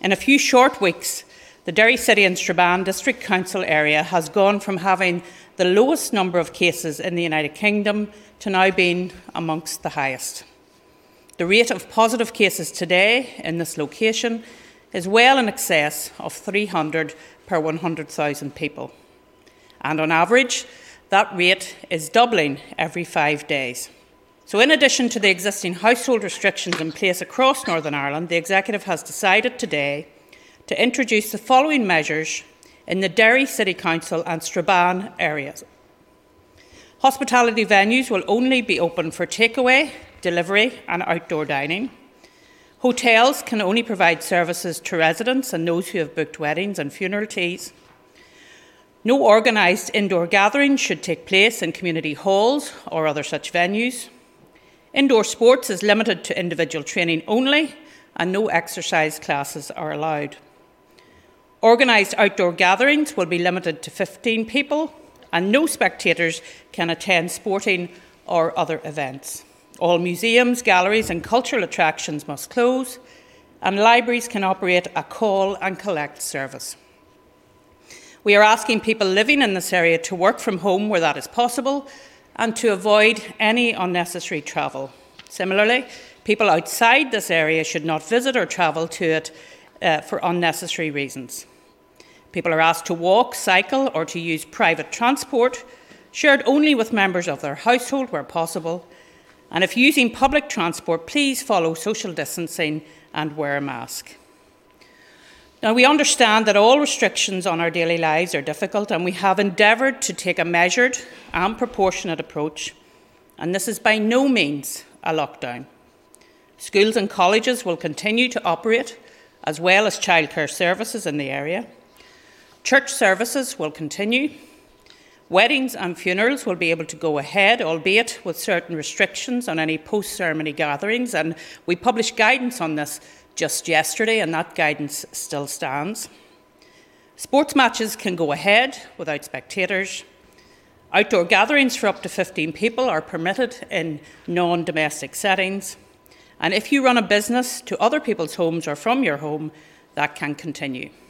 In a few short weeks, the Derry City and Strabane District Council area has gone from having the lowest number of cases in the United Kingdom to now being amongst the highest. The rate of positive cases today in this location is well in excess of 300 per 100,000 people. And on average, that rate is doubling every 5 days. So in addition to the existing household restrictions in place across Northern Ireland, the Executive has decided today to introduce the following measures in the Derry City Council and Strabane areas. Hospitality venues will only be open for takeaway, delivery and outdoor dining. Hotels can only provide services to residents and those who have booked weddings and funeral teas. No organised indoor gatherings should take place in community halls or other such venues. Indoor sports is limited to individual training only, and no exercise classes are allowed. Organised outdoor gatherings will be limited to 15 people, and no spectators can attend sporting or other events. All museums, galleries and cultural attractions must close, and libraries can operate a call and collect service. We are asking people living in this area to work from home where that is possible and to avoid any unnecessary travel. Similarly, people outside this area should not visit or travel to it for unnecessary reasons. People are asked to walk, cycle or to use private transport, shared only with members of their household where possible. And if using public transport, please follow social distancing and wear a mask. Now, we understand that all restrictions on our daily lives are difficult, and we have endeavoured to take a measured and proportionate approach, and this is by no means a lockdown. Schools and colleges will continue to operate, as well as childcare services in the area. Church services will continue. Weddings and funerals will be able to go ahead, albeit with certain restrictions on any post-ceremony gatherings, and we published guidance on this just yesterday, and that guidance still stands. Sports matches can go ahead without spectators. Outdoor gatherings for up to 15 people are permitted in non-domestic settings. And if you run a business to other people's homes or from your home, that can continue.